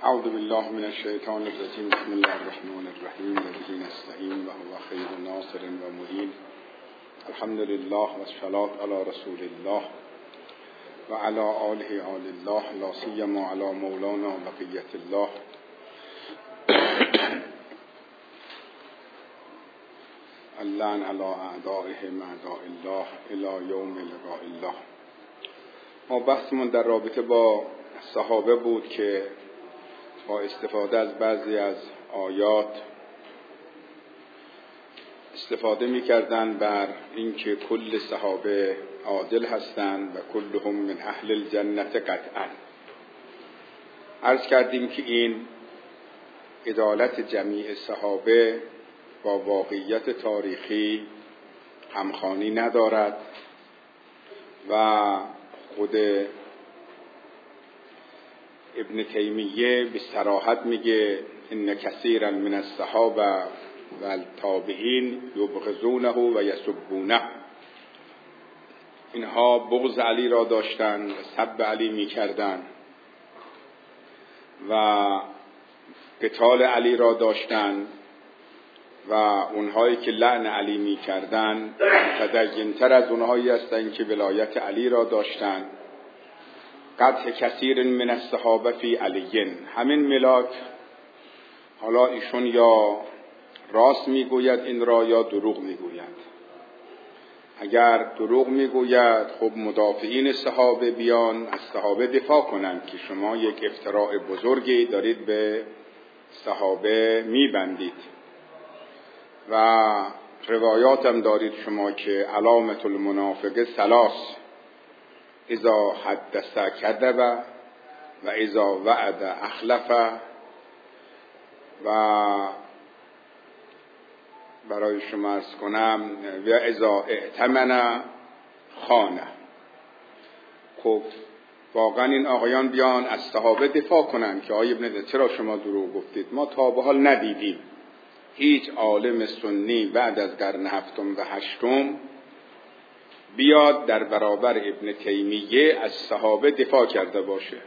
اعوذ بالله من الشیطان الرجیم. بسم الله الرحمن الرحیم. و به نستعین و هو خیر ناصر و معین. الحمد لله و الصلاة علی رسول الله و علی آله آل الله، لا سیما علی مولانا بقیة الله. اللعن علی اعدائهم اعداء الله الی یوم لقاء الله. ما بحثمون در رابطه با صحابه بود که با استفاده از بعضی از آیات استفاده می‌کردند بر اینکه کل صحابه عادل هستند و کلهم من اهل الجنة قطعا. عرض کردیم که این عدالت جمیع صحابه با واقعیت تاریخی همخوانی ندارد و خود ابن تیمیه به صراحت میگه ان کثیرا من الصحابه و التابعین یبغضونه و یسبونه. اینها بغض علی را داشتند و سب علی میکردند و قتال علی را داشتند و اونهایی که لعن علی میکردند متدین‌تر از اونهایی هستند که ولایت علی را داشتند. قطع کثیر من الصحابه فی علی. همین ملاک، حالا ایشون یا راست میگوید این را یا دروغ میگوید. اگر دروغ میگوید خب مدافعین صحابه بیان از صحابه دفاع کنند که شما یک افتراء بزرگی دارید به صحابه میبندید و روایات هم دارید شما که علامت المنافق ثلاث: اذا حدث کذب و اذا وعد اخلف و برای شما عرض کنم و اذا ائتمن خانه. خب واقعا این آقایان بیان از صحابه دفاع کنن که آقای ابن چرا شما دروغ گفتید؟ ما تا به حال ندیدیم هیچ عالم سنی بعد از قرن هفتم و هشتم بیاد در برابر ابن تیمیه از صحابه دفاع کرده باشه.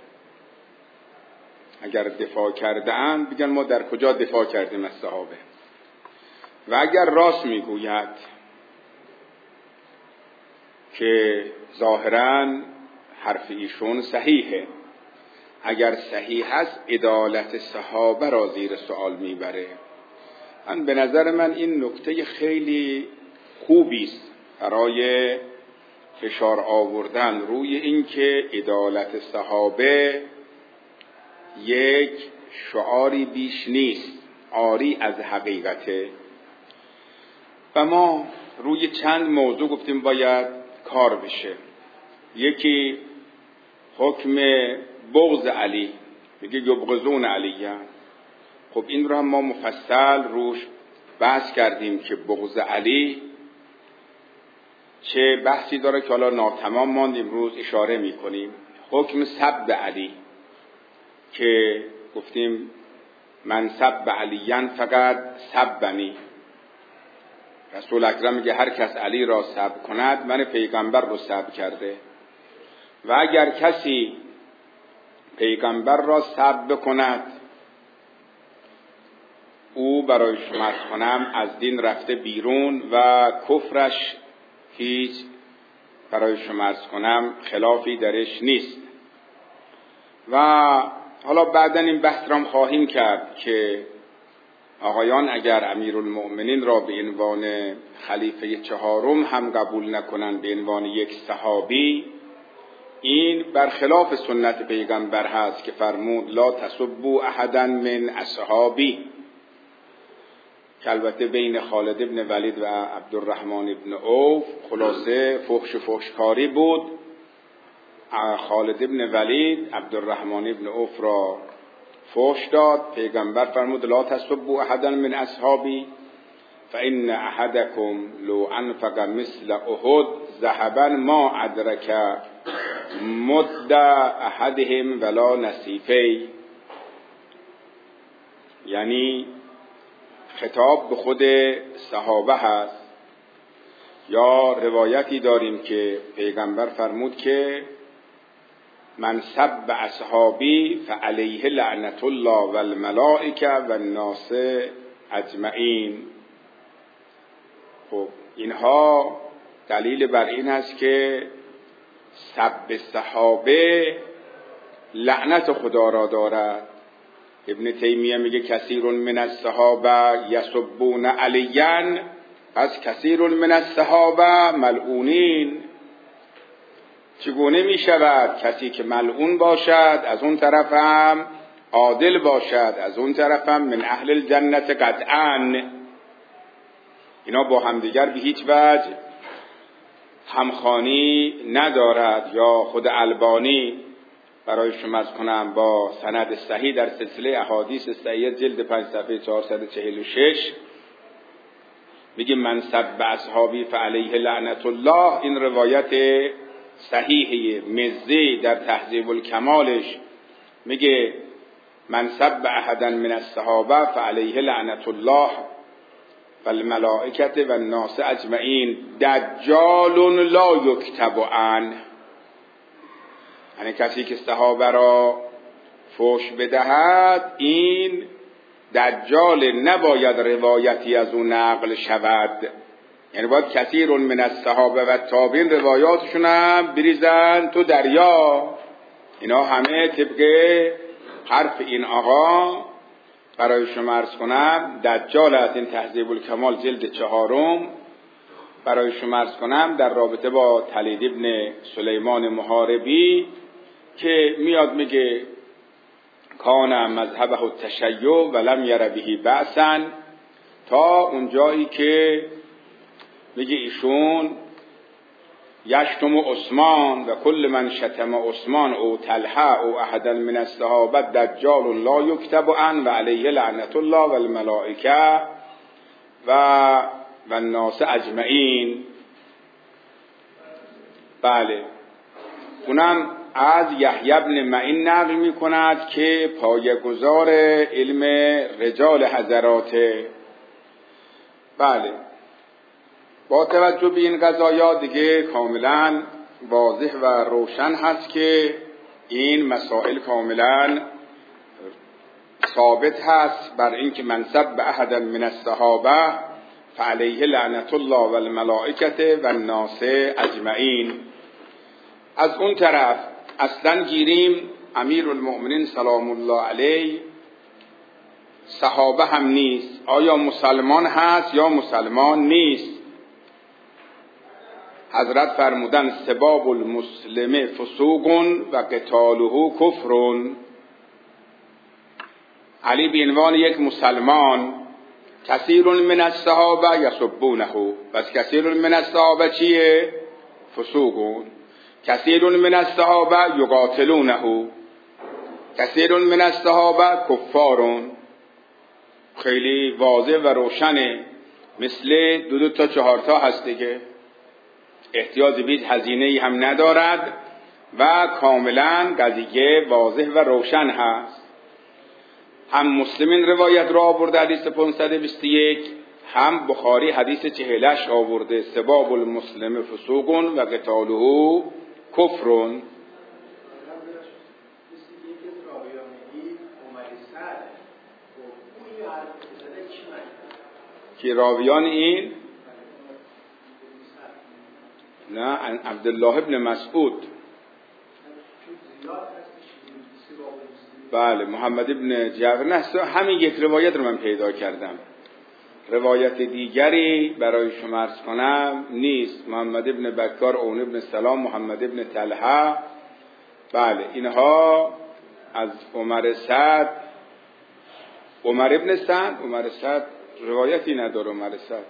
اگر دفاع کرده اند بگن ما در کجا دفاع کردیم از صحابه. و اگر راست میگوید که ظاهراً حرف ایشون صحیحه، اگر صحیح هست عدالت صحابه را زیر سوال میبره. به نظر من این نکته خیلی خوبی است برای فشار آوردن روی اینکه عدالت صحابه یک شعاری بیش نیست، عاری از حقیقته. و ما روی چند موضوع گفتیم باید کار بشه. یکی حکم بغض علی، میگه یبغضون علیه. خب این رو هم ما مفصل روش بحث کردیم که بغض علی چه بحثی داره که حالا ناتمام ماند، امروز اشاره میکنیم. حکم سب علی که گفتیم من سب علیاً فقط سبنی. رسول اکرم میگه هر کس علی را سب کند من پیغمبر رو سب کرده. و اگر کسی پیغمبر را سب کند او برای شما عرض کنم از دین رفته بیرون و کفرش هیچ برای شما عرض کنم خلافی درش نیست. و حالا بعدن این بحث را خواهیم کرد که آقایان اگر امیرالمؤمنین را به عنوان خلیفه چهارم هم قبول نکنند به عنوان یک صحابی، این برخلاف سنت پیغمبر هست که فرمود لا تسبوا احدا من اصحابی، که البته بین خالد بن ولید و عبدالرحمن بن عوف خلاصه فحشکاری بود. خالد بن ولید عبدالرحمن بن عوف را فحش داد. پیغمبر فرمود لا تسبوا احدا من اصحابی فان احدکم لو انفق مثل احد ذهبا ما ادرک مد احدهم ولا نصیفی. یعنی خطاب به خود صحابه هست. یا روایتی داریم که پیغمبر فرمود که من سب اصحابی فعلیه لعنت الله و الملائکه و الناس اجمعین. خب اینها دلیل بر این است که سب صحابه لعنت خدا را دارد. ابن تیمیه میگه کثیر من الصحابه یسبون علیا، پس کثیر من الصحابه ملعونین. چگونه می شود کسی که ملعون باشد از اون طرف هم عادل باشد، از اون طرف هم من اهل الجنت قطعا؟ اینا با همدیگر به هیچ وجه همخوانی ندارد. یا خود البانی برای شما عرض کنم با سند صحیح در سلسله احادیث صحیح جلد 5 صفحه 446 میگه من سب اصحابی فعلیه لعنت الله. این روایت صحیحه. مزی در تهذیب الکمالش میگه من سب احدا من الصحابه فعلیه لعنت الله والملائکه و الناس اجمعین دجال لا یکتب عنه. یعنی کسی که صحابه را فحش بدهد این دجال، نباید روایتی از اون نقل شود. یعنی باید کثیر من الصحابه و تابعین روایاتشون هم بریزن تو دریا. اینا همه طبق حرف این آقا برای شما عرض کنم دجال است. این تهذیب الکمال جلد 4 برای شما عرض کنم در رابطه با طلید ابن سلیمان محاربی که میاد میگه کان مذهبه التشیع ولم یر به بأسا، تا اونجایی که میگه ایشون یشتم عثمان و کل من شتم عثمان او طلحه او احدا من الصحابه دجال لا یکتب عنه و علیه لعنت الله و الملائکه و الناس اجمعین. بله، اونم از یحیی بن معین نقل می کند که پایه‌گذار علم رجال حضراته. بله، با توجه به این قضایا دیگه کاملا واضح و روشن هست که این مسائل کاملا ثابت هست بر اینکه من سب احدا من الصحابه فعلیه لعنت الله و الملائکه و الناس اجمعین. از اون طرف اصلا گیریم امیرالمؤمنین سلام الله علیه صحابه هم نیست. آیا مسلمان هست یا مسلمان نیست؟ حضرت فرمودن سباب المسلم فسوق و قتاله کفر. علی به عنوان یک مسلمان کثیر من الصحابه یسبونه، بس کثیر من الصحابه چیه؟ فسوق. کثیر من الصحابه یقاتلونه، کثیر من الصحابه کفار. خیلی واضح و روشنه، مثل 2 تا 4 تا هست دیگه، احتیاج به هزینه‌ای هم ندارد و کاملا قضیه واضح و روشن هست. هم مسلمین روایت را آورده حدیث 521، هم بخاری حدیث 48 آورده سباب المسلم فسوق و قتاله کفر. که راویان این نه عبدالله ابن مسعود، بله محمد ابن جعفر، نه همین یک روایت رو من پیدا کردم، روایت دیگری برای شما عرض کنم نیست. محمد ابن بکار، اون ابن سلام، محمد ابن طلحه، بله اینها از عمر سعد. عمر ابن سعد روایتی نداره. عمر سعد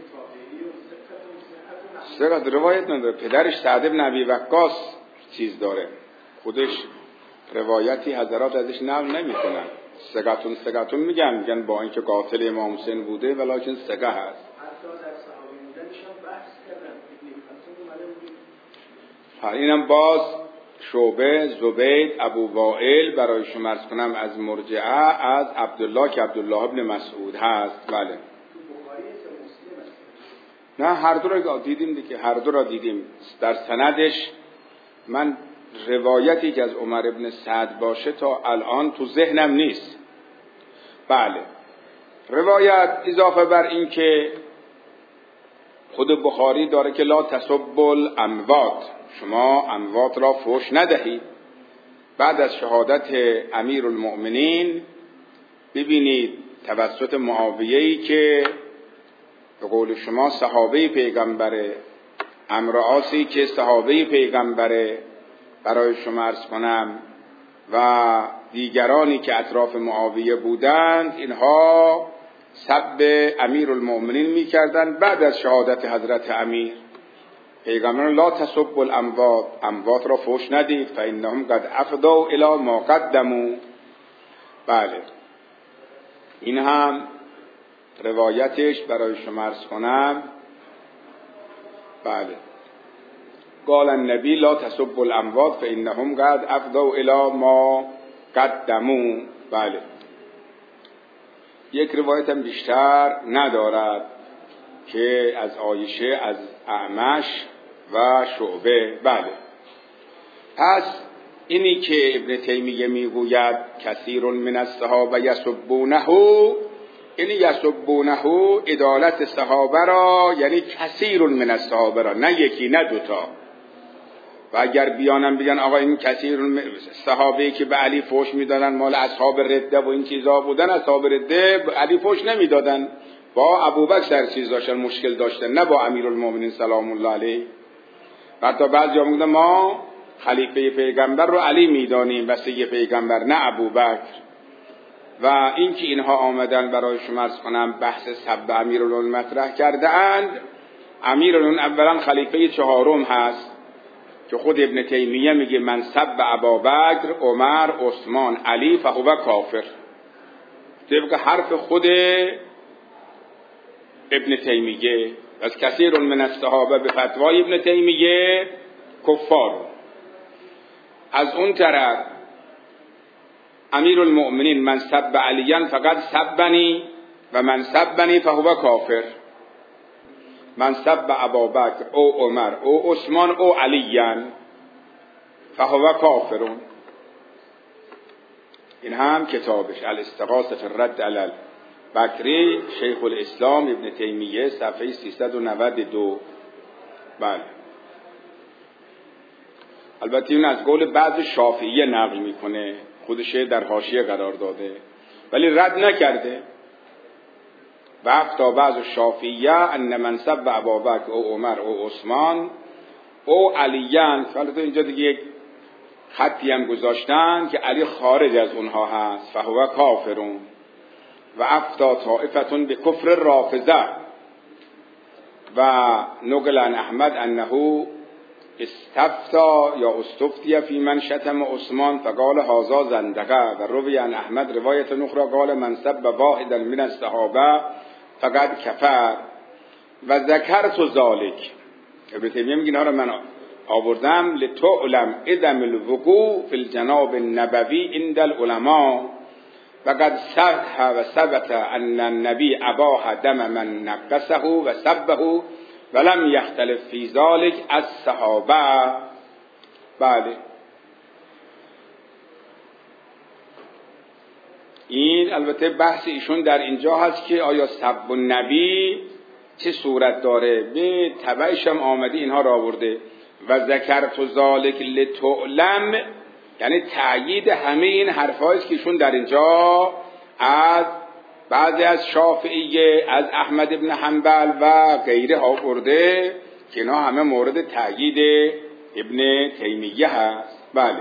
سعد روایت نداره. پدرش سعد ابن ابی وقاص چیز داره، خودش روایتی حضرات ازش نقل نمی‌کنن. سقطون میگن با اینکه قاتل امام حسین بوده ولیکن سقه هست. اینم باز شعبه، زبید، ابو وائل برای شما عرض کنم از مرجعه از عبدالله که عبدالله ابن مسعود هست. بله نه هر دو را دیدیم دیگه، هر دو را دیدیم. در سندش من روایتی که از عمر ابن سعد باشه تا الان تو ذهنم نیست. بله، روایت اضافه بر این که خود بخاری داره که لا تسبوا الاموات، شما اموات را فحش ندهید. بعد از شهادت امیرالمؤمنین ببینید توسط معاویه‌ای که به قول شما صحابه پیغمبره، عمرو عاصی که صحابه پیغمبره، برای شما عرض کنم، و دیگرانی که اطراف معاویه بودند، اینها سب امیرالمؤمنین می‌کردند. بعد از شهادت حضرت امیر پیغمبر لا تسبوا الاموات، اموات را فحش ندید، فانهم قد افضوا الی ما قدموا. بله، این هم روایتش برای شما عرض کنم. بله، قال النبی لا تسبوا الاموات فانهم قد افضوا الی ما قدموا. بله، یک روایت هم بیشتر ندارد که از عایشه، از اعمش و شعبه. بله، پس اینی که ابن تیمیه میگوید کثیر من الصحابه یسبونه، این یسبونه عدالت صحابه را، یعنی کثیر من الصحابه را، نه یکی نه دوتا. و اگر بیانم بگن آقا این کثیر صحابه‌ای که به علی فحش میدادن مال اصحاب رده و این چیزا بودن، اصحاب رده به علی فحش نمیدادن، با ابوبکر سر چیز داشتن، مشکل داشتن، نه با امیرالمومنین سلام الله علیه. حتی بعضیا میگن ما خلیفه پیغمبر رو علی میدانیم، وصی پیغمبر، نه ابوبکر. و اینکه اینها آمدن برای شما عرض کنم بحث سب امیرالمومنین مطرح کرده اند، امیرالمومنین اولا خلیفه چهارم هست که خود ابن تیمیه میگه من سب ابابکر، عمر، عثمان، علی فهو کافر. طبق حرف خود ابن تیمیه، از کثیر من الصحابه به فتوای ابن تیمیه کفار. از اون طرف امیرالمؤمنین من سب علیان فقط سبنی و من سبنی فهو کافر. من سب ابابکر او عمر او عثمان او علیان فهو کافرون. این هم کتابش الاستغاثه فی الرد علی البکری، شیخ الاسلام ابن تیمیه، صفحه 392. بله، البته این از قول بعض شافعیه نقل میکنه، خودش در حاشیه قرار داده ولی رد نکرده. وقت تا بعض شافعیه ان من سب ابابکر او عمر او عثمان او علیان، البته اینجا دیگه یک خطی هم گذاشتن که علی خارج از اونها هست، فهو کافرون. و افتا طائفتون به کفر رافضه و نقل عن احمد انه استفتا یا استفتی فی من شتم عثمان فقال هذا زندقه. و روی عن احمد روایت اخرى قال من سب واحدا من الصحابه فقد کفر. و ذکرت ذلک، ابن تیمیه میگه اینا رو من آوردم لتعلم عدم الوقوع فی الجناب النبوی عند العلماء و قد صح و ثبت ان النبی اباح دم من نقصه و سبه ولم یختلف فی ذلک الصحابه. بله، این البته بحث ایشون در اینجا هست که آیا سب النبی چه صورت داره، به تبعش هم آمده اینها را آورده. و ذکرت ذلک لتعلم یعنی تأیید همه این حرفایی که ایشون در اینجا از بعضی از شافعیه، از احمد ابن حنبل و غیره آورده که اینا همه مورد تأیید ابن تیمیه هست. بله،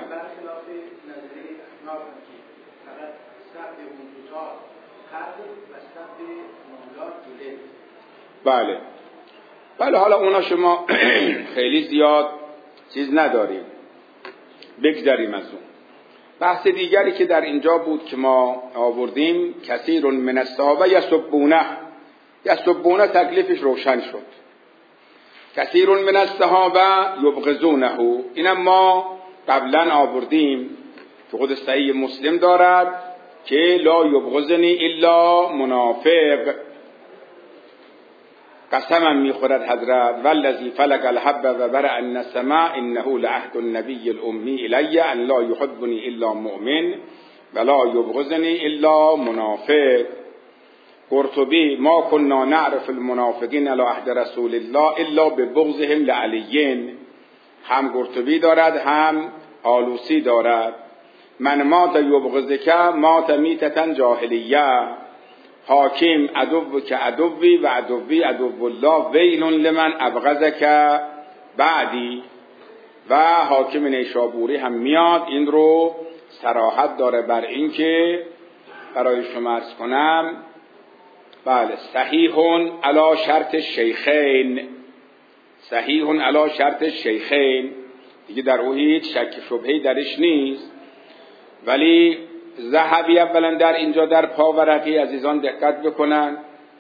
بله بله، حالا اونا شما خیلی زیاد چیز نداریم، بگذاریم از اون. بحث دیگری که در اینجا بود که ما آوردیم کثیر من الصحابه یسبونه. یسبونه تکلیفش روشن شد. کثیر من الصحابه یبغضونه، اینم ما قبلا آوردیم که خود صحیح مسلم دارد که لا یبغضنی الا منافق. قسمم میخورد حضرت والذی فلق الحب و برأ النسمه انه لعهد النبی الامی الی ان لا یحبنی الا مؤمن ولا یبغضنی الا منافق. قرطبی ما كنا نعرف المنافقین علی عهد رسول الله الا ببغضهم لعلی. هم قرطبی دارد هم آلوسی دارد. من مات یبغضک مات میتة جاهلیه. حاکم عدو که عدوی و عدوی عدو الله ویل لمن ابغضک بعدی. و حاکم نیشابوری هم میاد این رو صراحت داره بر این که برای شما عرض کنم بله صحیح علی شرط الشیخین، صحیح علی شرط الشیخین، دیگه در او هیچ شک شبهه‌ای درش نیست. ولی ذهبی اولا در اینجا در پاورقی عزیزان دقت بکنن،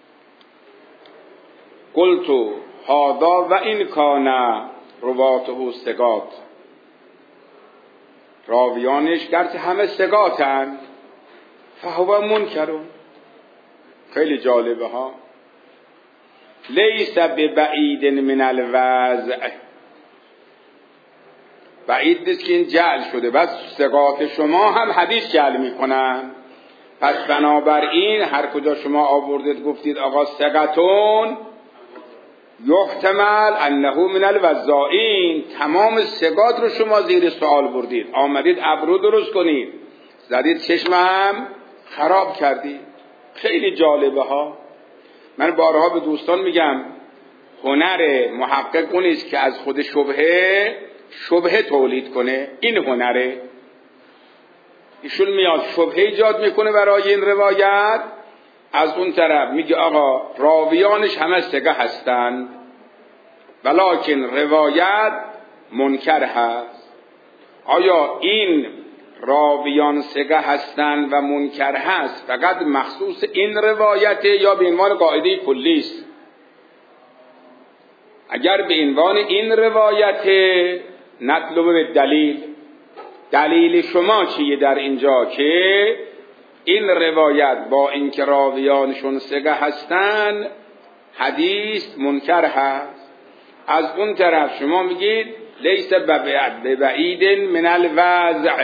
قلتو هادا و این کان رواته ثقات، راویانش گرچه همه ثقاتن فهو منکرون. خیلی جالبه ها. لیس ببعید من الوضع، بعید نیست که این جعل شده. بس ثقات شما هم حدیث جعل میکنن. پس بنابراین هر کجا شما آوردید گفتید آقا ثقتون یحتمل انه من الوضاعین، تمام ثقات رو شما زیر سوال بردید، آمدید ابرو درست کنید، زدید چشمم خراب کردید. خیلی جالبه ها. من بارها به دوستان میگم هنر محقق اون است که از خود شبهه تولید کنه. این هنره. ایشون میاد شبهه ایجاد میکنه برای این روایت، از اون طرف میگه آقا راویانش همه ثقه هستند ولکن روایت منکر هست. آیا این راویان ثقه هستند و منکر هست فقط مخصوص این روایت یا به عنوان قاعده کلی است؟ اگر به عنوان این روایت نطلب دلیل، دلیل شما چیه در اینجا که این روایت با اینکه راویانشون ثقه هستن حدیث منکر هست؟ از اون طرف شما میگید لیس ببعید من الوضع.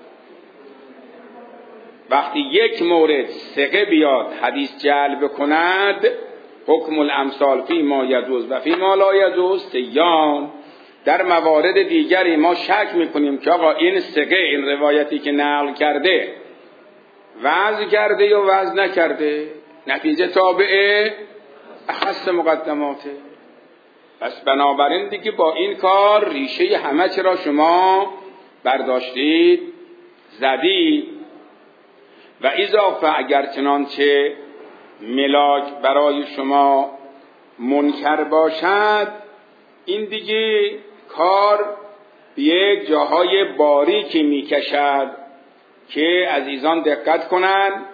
وقتی یک مورد ثقه بیاد حدیث جلب کند، حکم الامثال فی ما یجوز و فی ما لا یجوز سیان. در موارد دیگری ما شک میکنیم که آقا این ثقه این روایتی که نقل کرده وضع کرده یا وضع نکرده، نتیجه تابعه اخص مقدماته. پس بنابراین دیگه با این کار ریشه همه چی را شما برداشتید زدید. و اضافه اگر چنانچه ملاک برای شما منکر باشد، این دیگه کار به یک جاهای باریکی میکشد که عزیزان دقت کنند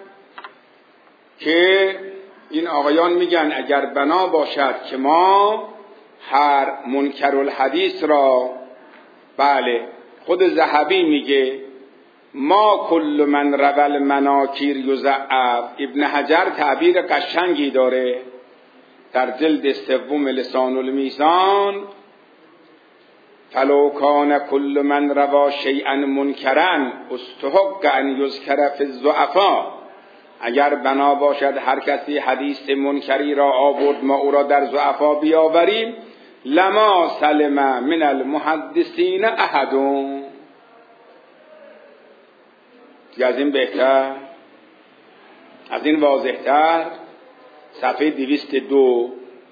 که این آقایان میگن اگر بنا باشد که ما هر منکر الحدیث را، بله خود ذهبی میگه ما کل من روال مناکیر یضعف. ابن حجر تعبیر قشنگی داره در جلد سوم لسان المیزان، فلو کان کل من روا شیئا منکرا استحق ان یذکر فی الضعفاء. اگر بنا باشد هر کسی حدیث منکری را آورد ما او را در ضعفا بیاوریم، لما سلم من المحدثین احد. از این بهتر، از این واضحتر صفحه 202.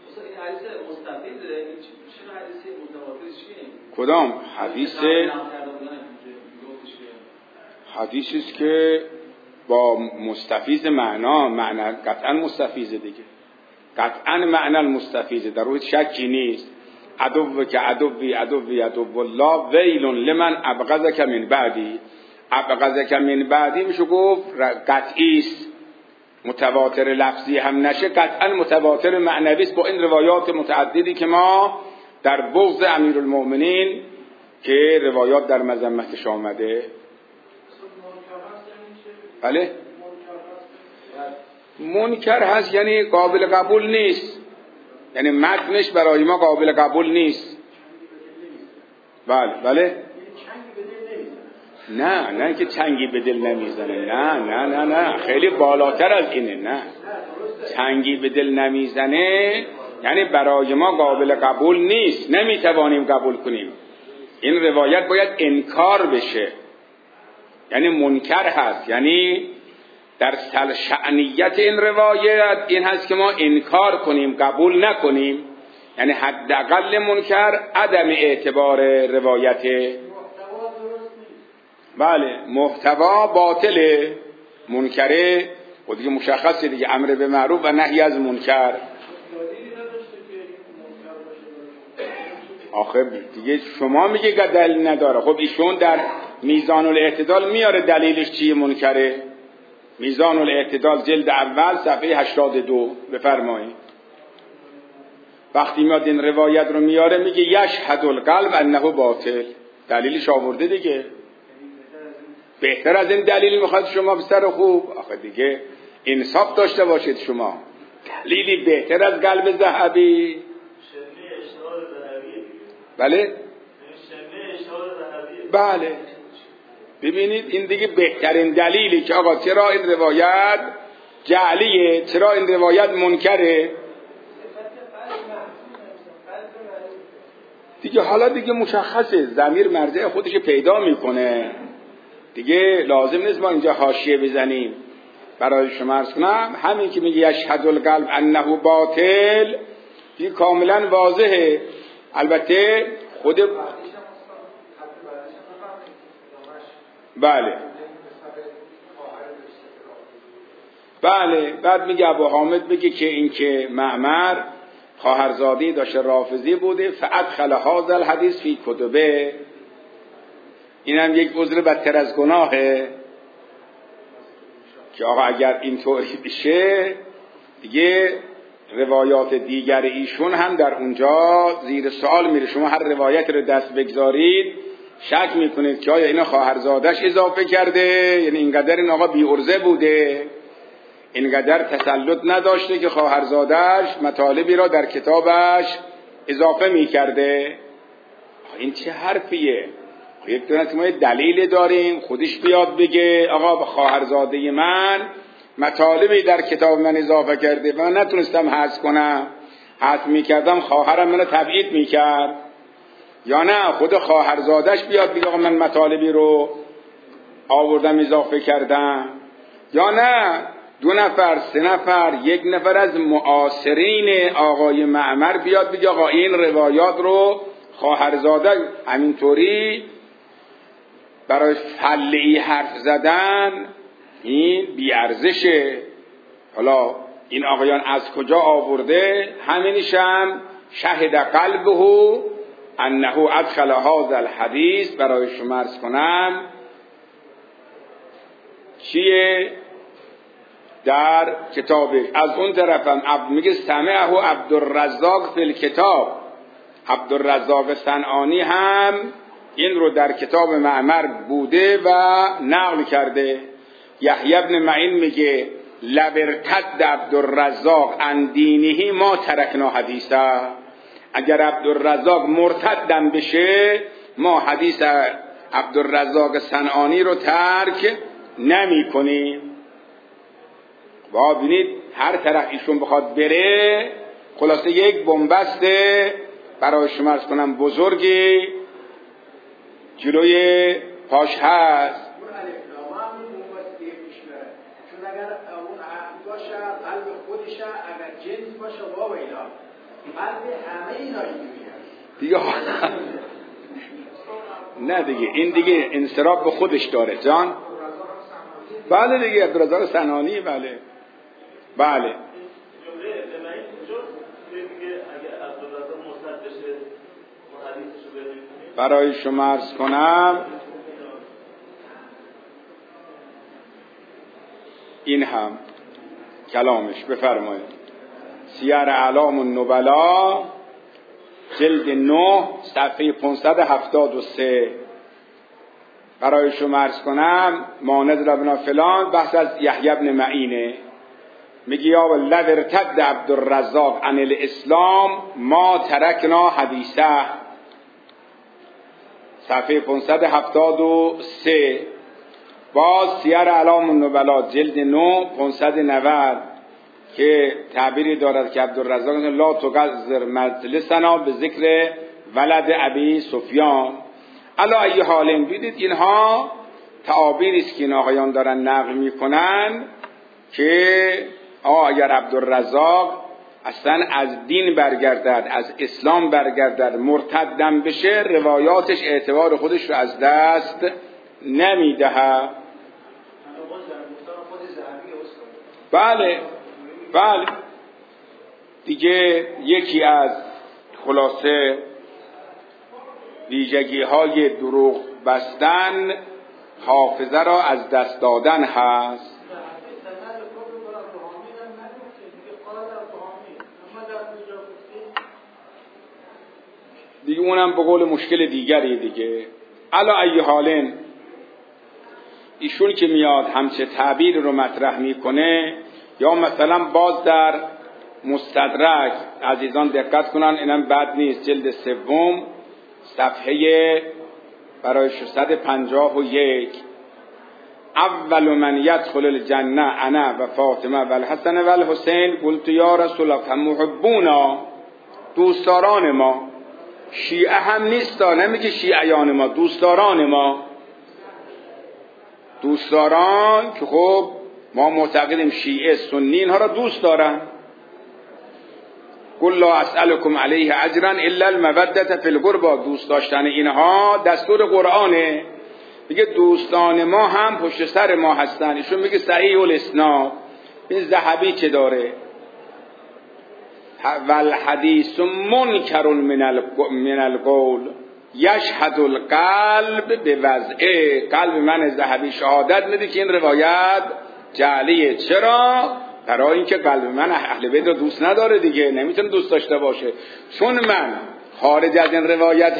کدام حدیث؟ حدیثی است که با مستفیض معنا قطعا مستفیضه دیگه، قطعا معنا مستفیضه، در روی شکی نیست. عدو که عدوی عدوی عدو الله ویل لمن ابغضک من بعدی. ابغضک من بعدی میشه گفت قطعی است، متواتر لفظی هم نشه قطعا متواتر معنوی است با این روایات متعددی که ما در بغض امیرالمؤمنین که روایات در مذمتش آمده. بله منکر هست یعنی قابل قبول نیست. یعنی متنش برای ما قابل قبول نیست. بله نه که چنگی به دل نمیزنه، نه خیلی بالاتر از اینه. نه چنگی به دل نمیزنه یعنی برای ما قابل قبول نیست، نمیتوانیم قبول کنیم. این روایت باید انکار بشه، یعنی منکر هست. یعنی در شأنیت این روایت این هست که ما انکار کنیم، قبول نکنیم. یعنی حداقل منکر عدم اعتبار روایت. بله محتوا باطله، منکره و دیگه مشخصه دیگه، امر به معروف و نهی از منکر. آخه دیگه شما میگه که دلیل نداره. خب ایشون در میزان الاعتدال میاره دلیلش چیه منکره. میزان الاعتدال جلد اول صفحه 82 بفرمایید. وقتی میاد این روایت رو میاره میگه یشهد القلب انه باطل، دلیلش آورده دیگه. بهتر از این دلیل میخواد شما بسر خوب؟ آخه دیگه انصاف داشته باشید شما. دلیلی بهتر از قلب ذهبی؟ بله ببینید این دیگه بهترین دلیلی که آقا چرا این روایت جعلیه، چرا این روایت منکره. دیگه حالا دیگه مشخصه، ضمیر مرجع خودش پیدا میکنه دیگه، لازم نیست ما اینجا حاشیه بزنیم. برای شما عرض کنم همین که میگه یشهد القلب انه باطل دیگه کاملا واضحه. البته خود بله بعد میگه ابو حامد بگه که این که معمر خواهرزادی داشته رافضی بوده، فادخل هذا الحدیث فی کتبه، اینم یک عذر بدتر از گناهه که آقا اگر اینطوری بشه دیگه روایات دیگر ایشون هم در اونجا زیر سوال میره. شما هر روایت رو دست بگذارید شک میکنید که آیا اینا خواهرزادش اضافه کرده، یعنی اینقدر این آقا بی عرضه بوده، اینقدر تسلط نداشته که خواهرزادش مطالبی را در کتابش اضافه میکرده. این چه حرفیه؟ یک دونه ما دلیل داریم خودش بیاد بگه آقا خواهرزاده من مطالبی در کتاب من اضافه کرده و من نتونستم حذف کنم، حذف میکردم خواهرم منو تبعید میکرد. یا نه خود خواهرزادش بیاد بگه آقا من مطالبی رو آوردم اضافه کردم. یا نه 2 نفر 3 نفر 1 نفر از معاصرین آقای معمر بیاد بگه آقا این روایات رو خواهرزاده همینطوری برای فله‌ای حرف زدن این بی‌ارزشه. حالا این آقایان از کجا آورده؟ همینشم شهد قلبه انه ادخل هذا الحدیث، برای شما عرض کنم چیه در کتابه. از اون طرفم میگه سمعه عبدالرزاق فی الکتاب، عبدالرزاق صنعانی هم این رو در کتاب معمر بوده و نقل کرده. یحیی بن معین میگه لبرتد عبدالرزاق عن دینه ما ترکنا حدیثه، اگر عبدالرزاق مرتدم بشه ما حدیث عبدالرزاق صنعانی رو ترک نمی کنیم. با بینید هر طرف ایشون بخواد بره خلاصه یک بنبست برای شما عرض کنم بزرگی جلوی پاش هست. چون اگر اون عقل باشه قلب خودشه، اگر جنس باشه واویلا قلب همه اینا اینجوری هست دیگه. نه دیگه این دیگه انصراف به خودش داره جان. بله دیگه عبدالرزاق صنعانی. بله برای شما عرض کنم این هم کلامش. بفرمایید سیر اعلام النبلا جلد 9 صفحه 573. برای شما عرض کنم مانذ ابن فلان بحث از یحیی بن معینه. میگه یا لو ارتد عبدالرزاق عن الاسلام ما ترکنا حدیثه، صفحه 573. باز سیر اعلام النبلا جلد 9 590 که تعبیری دارد که عبدالرزاق لا تغذر مجلسنا به ذکر ولد ابی سفیان. علا ای حالین، دیدید اینها تعابیری است که این آقایان دارن نقل میکنن که اگر عبدالرزاق اصلا از دین برگردد، از اسلام برگردد، مرتدم بشه، روایاتش اعتبار خودش رو از دست نمیده. بله دیگه یکی از خلاصه ویژگی های دروغ بستن حافظه را از دست دادن هست. دیگه اونم به قول مشکل دیگری دیگه. علا ای حالن ایشون که میاد همچه تعبیر رو مطرح میکنه، یا مثلا باز در مستدرک عزیزان دقت کنن، اینم بد نیست، جلد 3 صفحه برای 651 اول من یدخل الجنه انا و فاطمه و الحسن و الحسین قلت یا رسول الله فمحبونا، دوستداران ما. شیعه هم نیست، نمیگه شیعیان ما، دوستداران ما، دوستداران که خب ما معتقدیم شیعه سنی اینها را دوست دارن. قل لا اسألكم علیه اجرا الا المودة فی القربى، دوست داشتن اینها دستور قرآنه. میگه دوستان ما هم پشت سر ما هستن. ایشون میگه صحیح الاسناد. این ذهبی چه داره؟ والحدیث منکر من القول یشهد القلب به وضعه. قلب من ذهبی شهادت میده که این روایت جعلیه. چرا؟ برای اینکه قلب من اهل بیت رو دوست نداره دیگه، نمیتونه دوست داشته باشه. چون من خارج از این روایت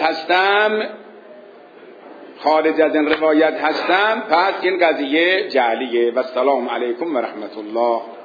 هستم، پس این قضیه جعلیه. و السلام علیکم و رحمت الله.